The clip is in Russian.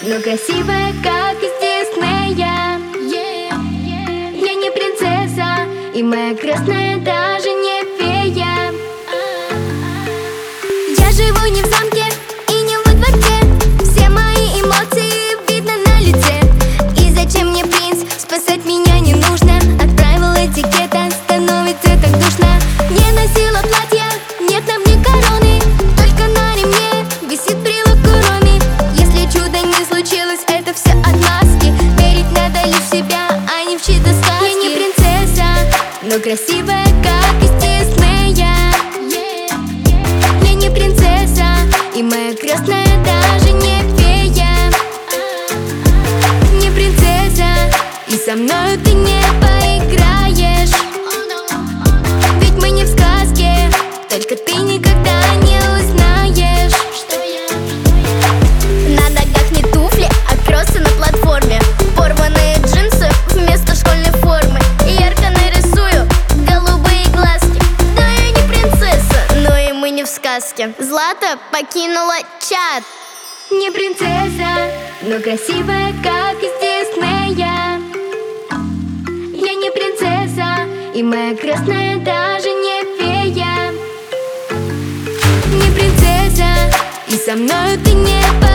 но красивая, как из Диснея. Я не принцесса, и моя крестная даже не фея. Я живу не в замке и не во дворце, все мои эмоции видно на лице. И зачем мне принц, спасать меня не нужно. От правил этикета становится так душно. Не носила платья, нет на мне короны, только на ремне висит брелок Куроми. Если чудо не случилось, это все отмазки. Верить надо лишь в себя, а не в чьи-то сказки. Я не принцесса, но красивая, как из Диснея. Я не принцесса, и моя крестная даже не фея. Не принцесса, и со мною ты не поиграешь. Ведь мы не в сказке, только ты никогда не узнаешь. На ногах не туфли, а кроссы на платформе. Порванные джинсы вместо школьной формы. Ярко нарисую голубые глазки. Да, я не принцесса, но и мы не в сказке. Злата покинула чат. Не принцесса, но красивая, как из Диснея. Я не принцесса, и моя крестная даже не фея. Не принцесса, и со мною ты не поиграешь.